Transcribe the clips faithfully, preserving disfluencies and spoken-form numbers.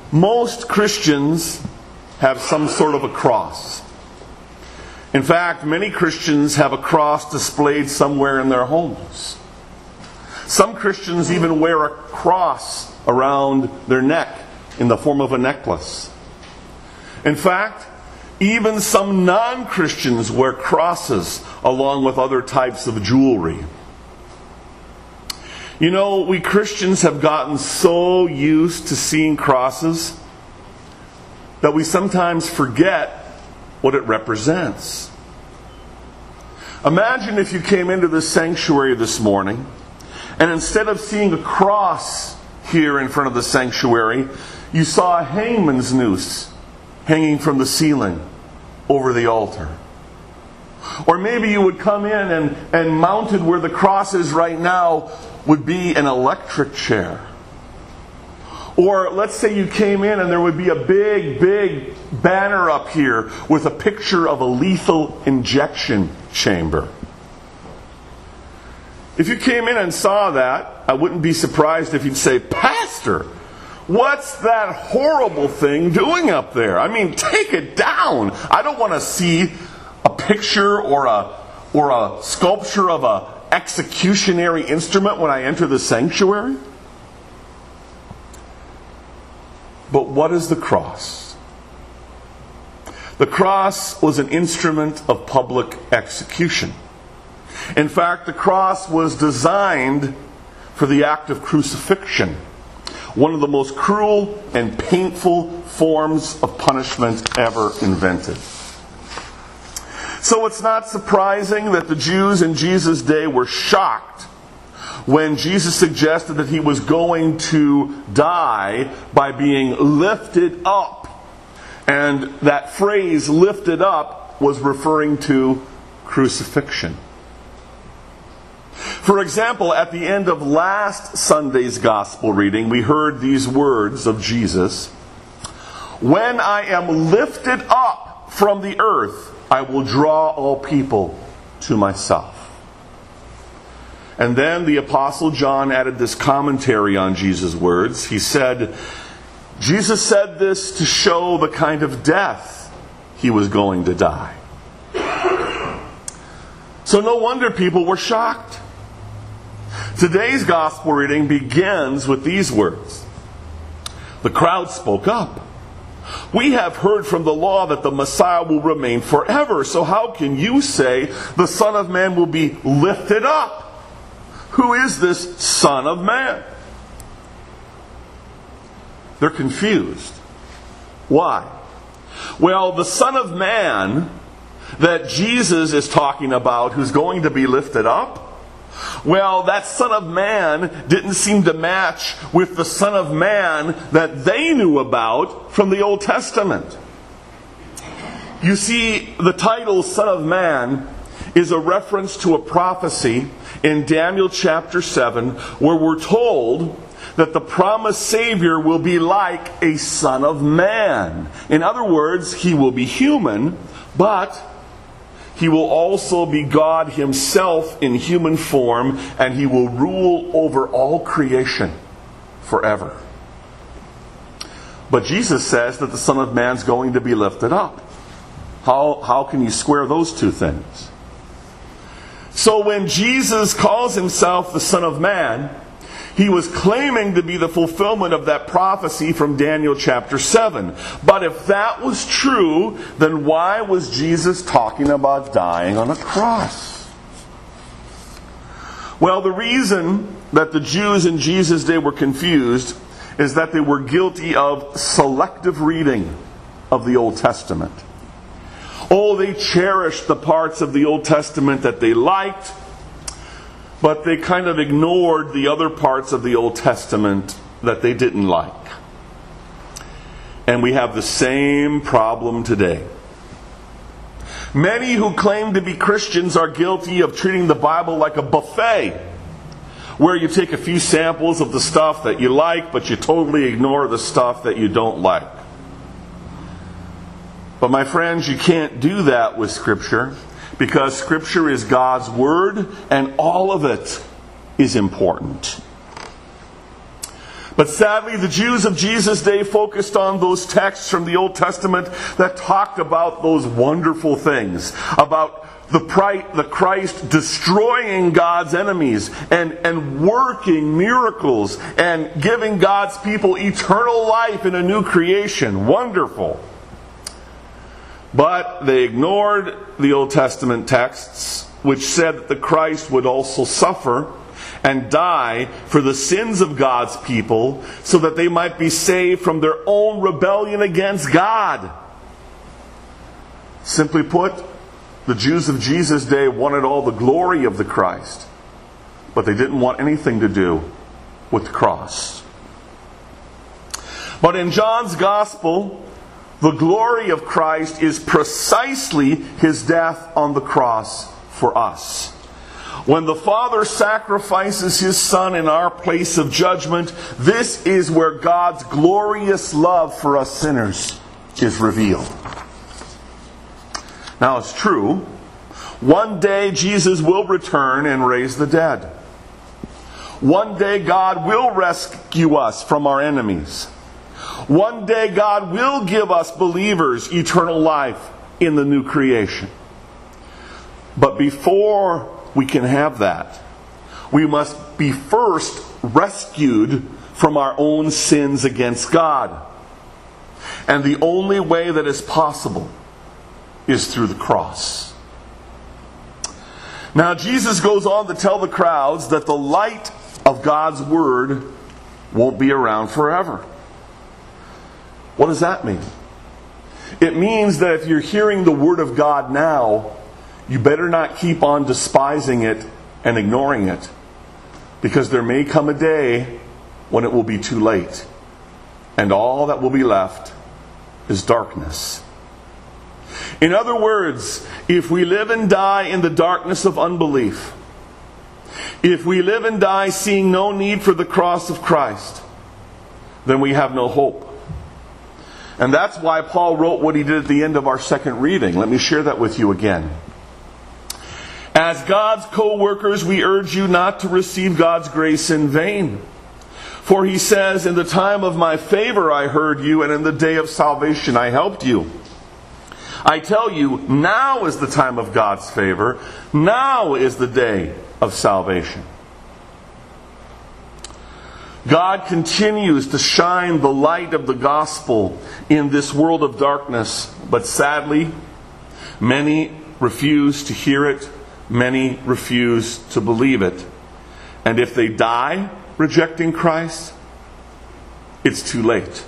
Most Christians have some sort of a cross. In fact, many Christians have a cross displayed somewhere in their homes. Some Christians even wear a cross around their neck in the form of a necklace. In fact, even some non-Christians wear crosses along with other types of jewelry. You know, we Christians have gotten so used to seeing crosses that we sometimes forget what it represents. Imagine if you came into this sanctuary this morning, and instead of seeing a cross here in front of the sanctuary, you saw a hangman's noose hanging from the ceiling over the altar. Or maybe you would come in and, and mounted where the cross is right now would be an electric chair. Or let's say you came in and there would be a big, big banner up here with a picture of a lethal injection chamber. If you came in and saw that, I wouldn't be surprised if you'd say, "Pastor, what's that horrible thing doing up there? I mean, take it down. I don't want to see a picture or a or a sculpture of a executionary instrument when I enter the sanctuary." But what is the cross? The cross was an instrument of public execution. In fact, the cross was designed for the act of crucifixion, one of the most cruel and painful forms of punishment ever invented. So it's not surprising that the Jews in Jesus' day were shocked when Jesus suggested that he was going to die by being lifted up. And that phrase, lifted up, was referring to crucifixion. For example, at the end of last Sunday's gospel reading, we heard these words of Jesus: "When I am lifted up from the earth, I will draw all people to myself." And then the Apostle John added this commentary on Jesus' words. He said, Jesus said this to show the kind of death he was going to die. So no wonder people were shocked. Today's gospel reading begins with these words. The crowd spoke up. "We have heard from the law that the Messiah will remain forever. So how can you say the Son of Man will be lifted up? Who is this Son of Man?" They're confused. Why? Well, the Son of Man that Jesus is talking about, who's going to be lifted up, well, that Son of Man didn't seem to match with the Son of Man that they knew about from the Old Testament. You see, the title Son of Man is a reference to a prophecy in Daniel chapter seven, where we're told that the promised Savior will be like a Son of Man. In other words, he will be human, but he will also be God himself in human form, and he will rule over all creation forever. But Jesus says that the Son of Man's going to be lifted up. How, how can you square those two things? So when Jesus calls himself the Son of Man, he was claiming to be the fulfillment of that prophecy from Daniel chapter seven. But if that was true, then why was Jesus talking about dying on a cross? Well, the reason that the Jews in Jesus' day were confused is that they were guilty of selective reading of the Old Testament. Oh, they cherished the parts of the Old Testament that they liked, but they kind of ignored the other parts of the Old Testament that they didn't like. And we have the same problem today. Many who claim to be Christians are guilty of treating the Bible like a buffet, where you take a few samples of the stuff that you like, but you totally ignore the stuff that you don't like. But my friends, you can't do that with Scripture, because Scripture is God's Word, and all of it is important. But sadly, the Jews of Jesus' day focused on those texts from the Old Testament that talked about those wonderful things, about the Christ destroying God's enemies and, and working miracles and giving God's people eternal life in a new creation. Wonderful. But they ignored the Old Testament texts, which said that the Christ would also suffer and die for the sins of God's people so that they might be saved from their own rebellion against God. Simply put, the Jews of Jesus' day wanted all the glory of the Christ, but they didn't want anything to do with the cross. But in John's Gospel, the glory of Christ is precisely His death on the cross for us. When the Father sacrifices His Son in our place of judgment, this is where God's glorious love for us sinners is revealed. Now it's true, one day Jesus will return and raise the dead. One day God will rescue us from our enemies. One day God will give us believers eternal life in the new creation. But before we can have that, we must be first rescued from our own sins against God. And the only way that is possible is through the cross. Now Jesus goes on to tell the crowds that the light of God's Word won't be around forever. What does that mean? It means that if you're hearing the Word of God now, you better not keep on despising it and ignoring it, because there may come a day when it will be too late, and all that will be left is darkness. In other words, if we live and die in the darkness of unbelief, if we live and die seeing no need for the cross of Christ, then we have no hope. And that's why Paul wrote what he did at the end of our second reading. Let me share that with you again. As God's co-workers, we urge you not to receive God's grace in vain. For he says, in the time of my favor I heard you, and in the day of salvation I helped you. I tell you, now is the time of God's favor. Now is the day of salvation. God continues to shine the light of the gospel in this world of darkness. But sadly, many refuse to hear it. Many refuse to believe it. And if they die rejecting Christ, it's too late.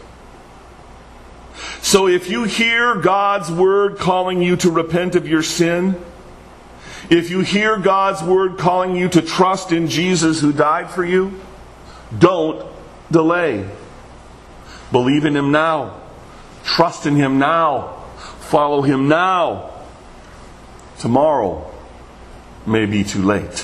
So if you hear God's word calling you to repent of your sin, if you hear God's word calling you to trust in Jesus who died for you, don't delay. Believe in Him now. Trust in Him now. Follow Him now. Tomorrow may be too late.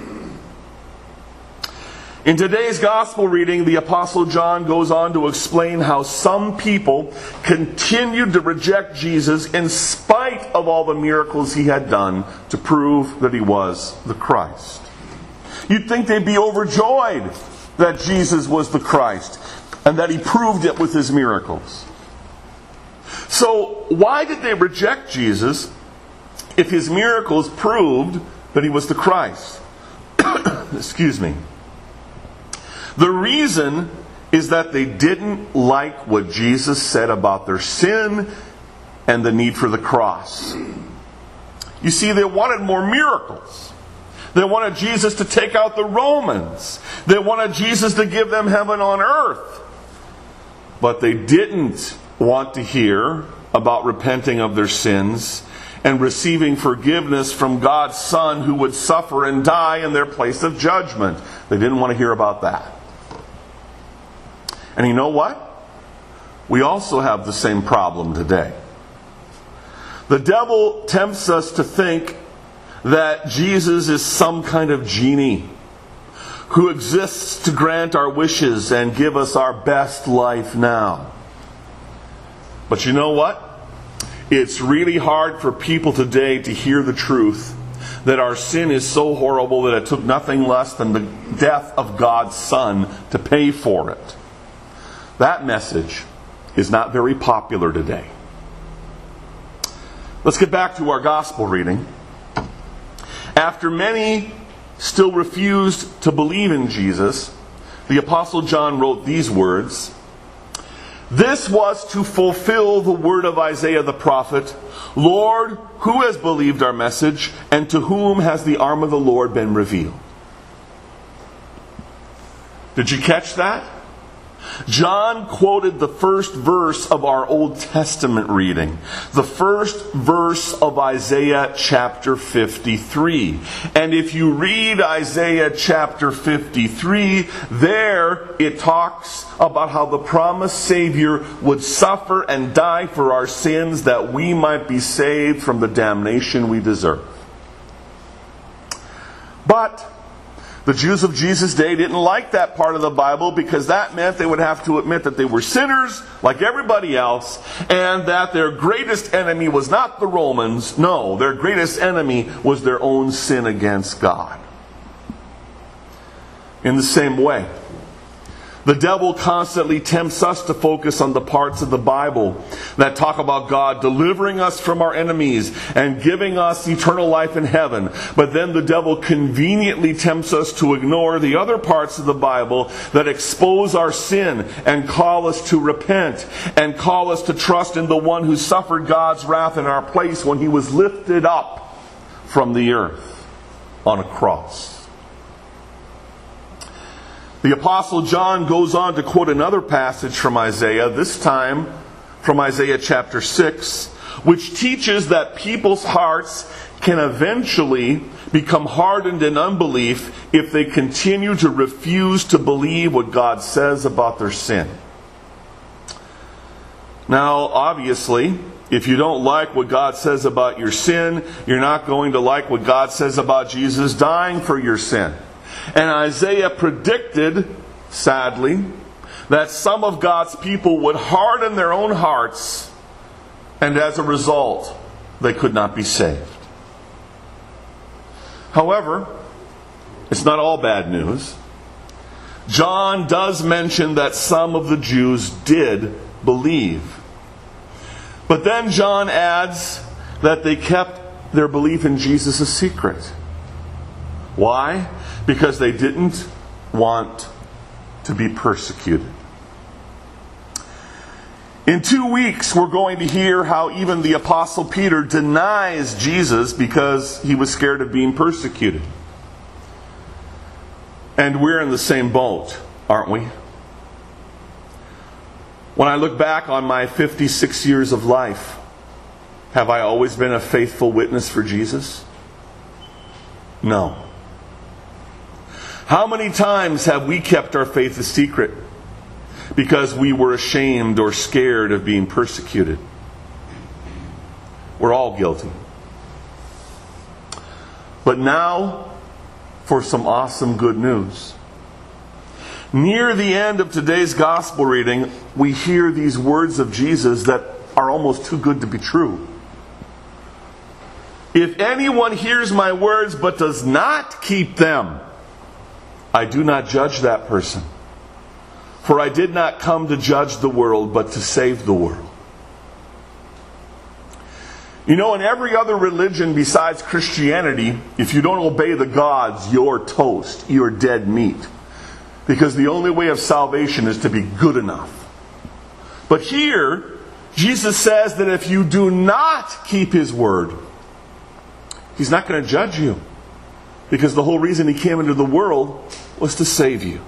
In today's gospel reading, the Apostle John goes on to explain how some people continued to reject Jesus in spite of all the miracles He had done to prove that He was the Christ. You'd think they'd be overjoyed that Jesus was the Christ and that He proved it with His miracles. So why did they reject Jesus if His miracles proved that He was the Christ? Excuse me. The reason is that they didn't like what Jesus said about their sin and the need for the cross. You see, they wanted more miracles. They wanted Jesus to take out the Romans. They wanted Jesus to give them heaven on earth. But they didn't want to hear about repenting of their sins and receiving forgiveness from God's Son who would suffer and die in their place of judgment. They didn't want to hear about that. And you know what? We also have the same problem today. The devil tempts us to think that Jesus is some kind of genie who exists to grant our wishes and give us our best life now. But you know what? It's really hard for people today to hear the truth that our sin is so horrible that it took nothing less than the death of God's Son to pay for it. that message is not very popular today. Let's get back to our gospel reading. After many still refused to believe in Jesus, the Apostle John wrote these words: "This was to fulfill the word of Isaiah the prophet, Lord, who has believed our message, and to whom has the arm of the Lord been revealed?" Did you catch that? John quoted the first verse of our Old Testament reading, the first verse of Isaiah chapter fifty-three. And if you read Isaiah chapter fifty-three, there it talks about how the promised Savior would suffer and die for our sins that we might be saved from the damnation we deserve. But the Jews of Jesus' day didn't like that part of the Bible, because that meant they would have to admit that they were sinners like everybody else, and that their greatest enemy was not the Romans. No, their greatest enemy was their own sin against God. In the same way, the devil constantly tempts us to focus on the parts of the Bible that talk about God delivering us from our enemies and giving us eternal life in heaven. But then the devil conveniently tempts us to ignore the other parts of the Bible that expose our sin and call us to repent and call us to trust in the one who suffered God's wrath in our place when he was lifted up from the earth on a cross. The Apostle John goes on to quote another passage from Isaiah, this time from Isaiah chapter six, which teaches that people's hearts can eventually become hardened in unbelief if they continue to refuse to believe what God says about their sin. Now, obviously, if you don't like what God says about your sin, you're not going to like what God says about Jesus dying for your sin. And Isaiah predicted, sadly, that some of God's people would harden their own hearts, and as a result, they could not be saved. However, it's not all bad news. John does mention that some of the Jews did believe. But then John adds that they kept their belief in Jesus a secret. Why? Because they didn't want to be persecuted. In two weeks, we're going to hear how even the Apostle Peter denies Jesus because he was scared of being persecuted. And we're in the same boat, aren't we? When I look back on my fifty-six years of life, have I always been a faithful witness for Jesus? No. How many times have we kept our faith a secret because we were ashamed or scared of being persecuted? We're all guilty. But now, for some awesome good news. Near the end of today's gospel reading, we hear these words of Jesus that are almost too good to be true. If anyone hears my words but does not keep them, I do not judge that person. For I did not come to judge the world, but to save the world. You know, in every other religion besides Christianity, if you don't obey the gods, you're toast. You're dead meat. Because the only way of salvation is to be good enough. But here, Jesus says that if you do not keep His word, He's not going to judge you. Because the whole reason He came into the world was to save you.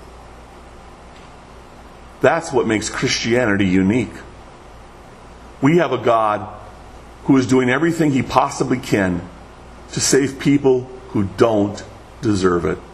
That's what makes Christianity unique. We have a God who is doing everything He possibly can to save people who don't deserve it.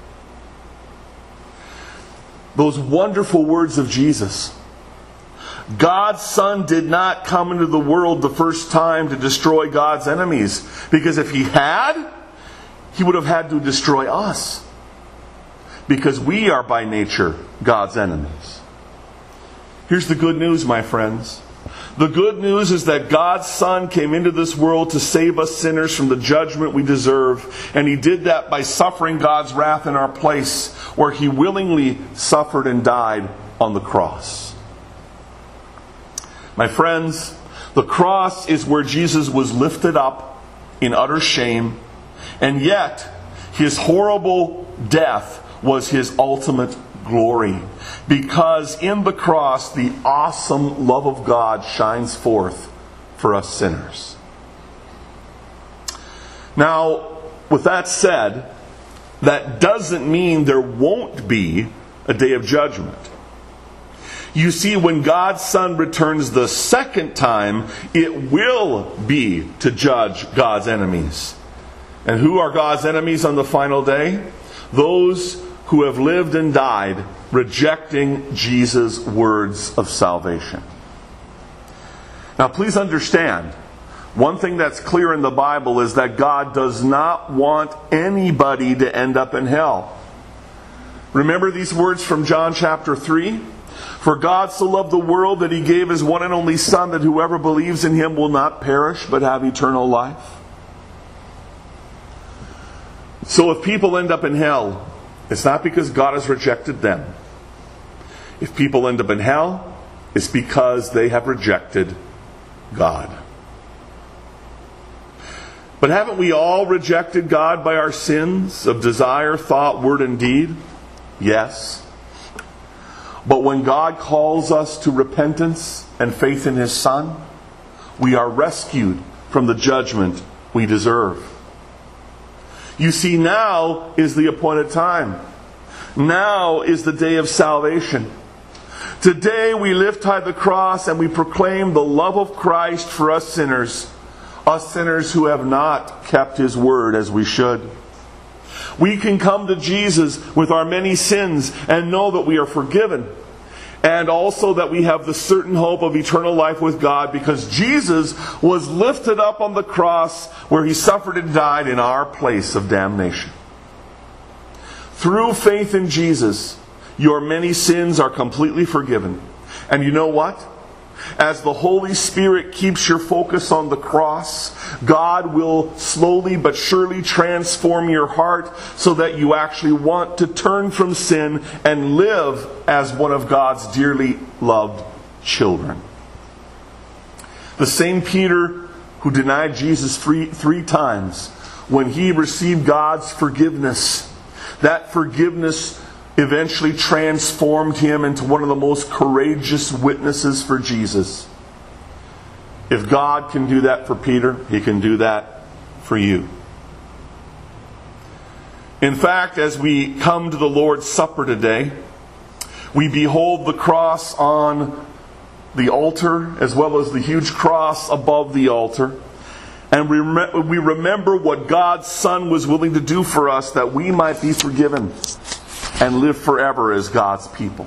Those wonderful words of Jesus. God's Son did not come into the world the first time to destroy God's enemies. Because if He had, He would have had to destroy us. Because we are by nature God's enemies. Here's the good news, my friends. The good news is that God's Son came into this world to save us sinners from the judgment we deserve. And He did that by suffering God's wrath in our place, where He willingly suffered and died on the cross. My friends, the cross is where Jesus was lifted up in utter shame, and yet his horrible death was his ultimate glory. Because in the cross, the awesome love of God shines forth for us sinners. Now, with that said, that doesn't mean there won't be a day of judgment. You see, when God's Son returns the second time, it will be to judge God's enemies. And who are God's enemies on the final day? Those who have lived and died rejecting Jesus' words of salvation. Now, please understand, one thing that's clear in the Bible is that God does not want anybody to end up in hell. Remember these words from John chapter three? For God so loved the world that he gave his one and only Son, that whoever believes in him will not perish but have eternal life. So if people end up in hell, it's not because God has rejected them. If people end up in hell, it's because they have rejected God. But haven't we all rejected God by our sins of desire, thought, word, and deed? Yes. But when God calls us to repentance and faith in his Son, we are rescued from the judgment we deserve. You see, now is the appointed time. Now is the day of salvation. Today we lift high the cross and we proclaim the love of Christ for us sinners, us sinners who have not kept his word as we should. We can come to Jesus with our many sins and know that we are forgiven. And also that we have the certain hope of eternal life with God, because Jesus was lifted up on the cross where he suffered and died in our place of damnation. Through faith in Jesus, your many sins are completely forgiven. And you know what? As the Holy Spirit keeps your focus on the cross, God will slowly but surely transform your heart so that you actually want to turn from sin and live as one of God's dearly loved children. The same Peter who denied Jesus three, three times, when he received God's forgiveness, that forgiveness eventually transformed him into one of the most courageous witnesses for Jesus. If God can do that for Peter, he can do that for you. In fact, as we come to the Lord's Supper today, we behold the cross on the altar as well as the huge cross above the altar. And we rem- we remember what God's Son was willing to do for us that we might be forgiven and live forever as God's people.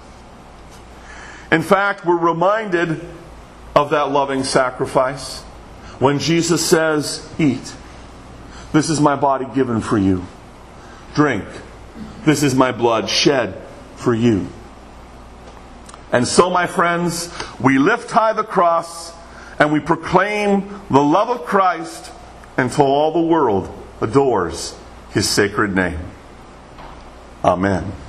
In fact, we're reminded of that loving sacrifice when Jesus says, "Eat. This is my body given for you. Drink. This is my blood shed for you." And so, my friends, we lift high the cross and we proclaim the love of Christ until all the world adores his sacred name. Amen.